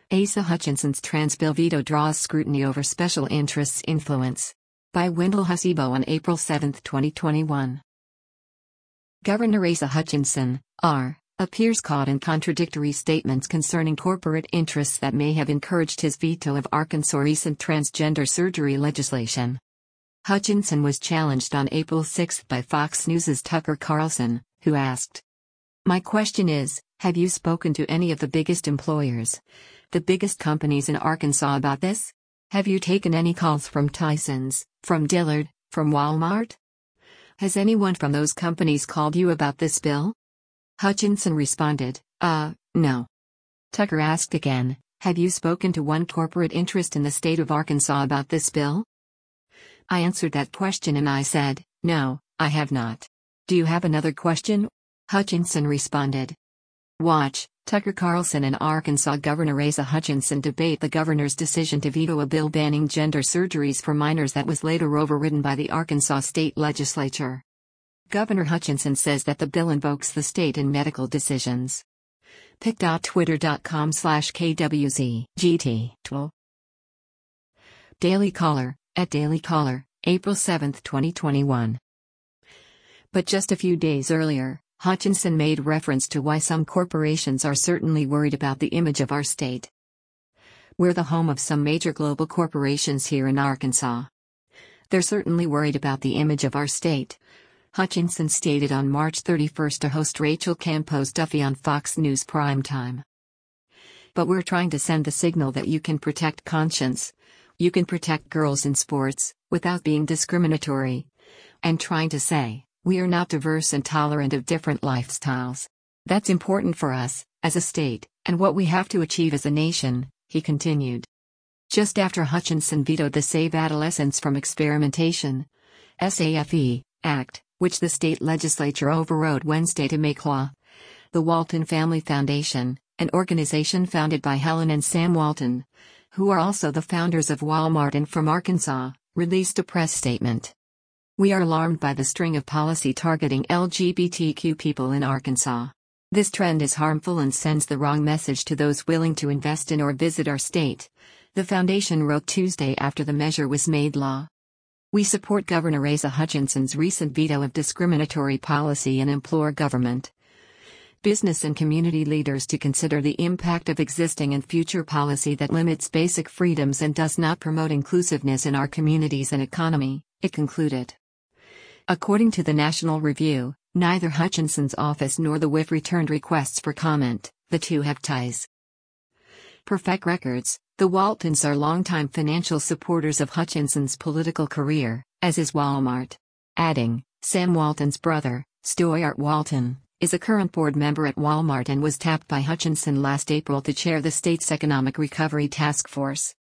Asa Hutchinson's trans bill veto draws scrutiny over special interests' influence. By Wendell Hasebo on April 7, 2021. Governor Asa Hutchinson, R., appears caught in contradictory statements concerning corporate interests that may have encouraged his veto of Arkansas' recent transgender surgery legislation. Hutchinson was challenged on April 6 by Fox News' Tucker Carlson, who asked, "My question is, have you spoken to any of the biggest employers, the biggest companies in Arkansas about this? Have you taken any calls from Tyson's, from Dillard, from Walmart? Has anyone from those companies called you about this bill?" Hutchinson responded, no. Tucker asked again, "Have you spoken to one corporate interest in the state of Arkansas about this bill?" I answered that question and I said, "No, I have not. Do you have another question?" Hutchinson responded. Watch, Tucker Carlson and Arkansas Governor Asa Hutchinson debate the governor's decision to veto a bill banning gender surgeries for minors that was later overridden by the Arkansas state legislature. Governor Hutchinson says that the bill invokes the state in medical decisions. pic.twitter.com/kwzgt. Daily Caller, at Daily Caller, April 7, 2021. But just a few days earlier, Hutchinson made reference to why some corporations are certainly worried about the image of our state. "We're the home of some major global corporations here in Arkansas. They're certainly worried about the image of our state," Hutchinson stated on March 31 to host Rachel Campos Duffy on Fox News Primetime. "But we're trying to send the signal that you can protect conscience. You can protect girls in sports, without being discriminatory. And trying to say, we are not diverse and tolerant of different lifestyles. That's important for us, as a state, and what we have to achieve as a nation," he continued. Just after Hutchinson vetoed the Save Adolescents from Experimentation (SAFE) Act, which the state legislature overrode Wednesday to make law, the Walton Family Foundation, an organization founded by Helen and Sam Walton, who are also the founders of Walmart and from Arkansas, released a press statement. "We are alarmed by the string of policy targeting LGBTQ people in Arkansas. This trend is harmful and sends the wrong message to those willing to invest in or visit our state," the foundation wrote Tuesday after the measure was made law. "We support Governor Asa Hutchinson's recent veto of discriminatory policy and implore government, business and community leaders to consider the impact of existing and future policy that limits basic freedoms and does not promote inclusiveness in our communities and economy," it concluded. According to the National Review, neither Hutchinson's office nor the WIF returned requests for comment. The two have ties. Perfect Records, the Waltons are longtime financial supporters of Hutchinson's political career, as is Walmart. Adding, Sam Walton's brother, Stuart Walton, is a current board member at Walmart and was tapped by Hutchinson last April to chair the state's Economic Recovery Task Force.